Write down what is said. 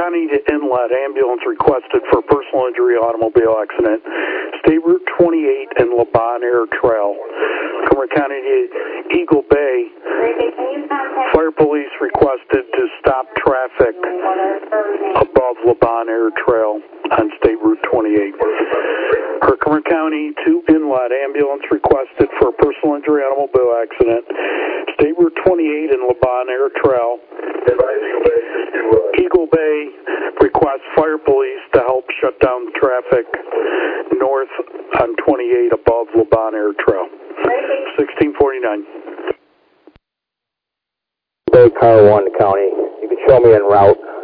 County to Inlet, ambulance requested for personal injury automobile accident. State Route 28 and Le Bon Air Trail. Montgomery County to Eagle Bay, fire police requested to stop traffic above Le Bon Air Trail on State Route 28. Herkimer County to Inlet, ambulance requested for a personal injury automobile accident. State Route 28 and Le Bon Air Trail. Eagle Bay requests fire police to help shut down traffic north on 28 above Le Bon Air Trail. 1649. Bay Car 1 County. You can show me en route.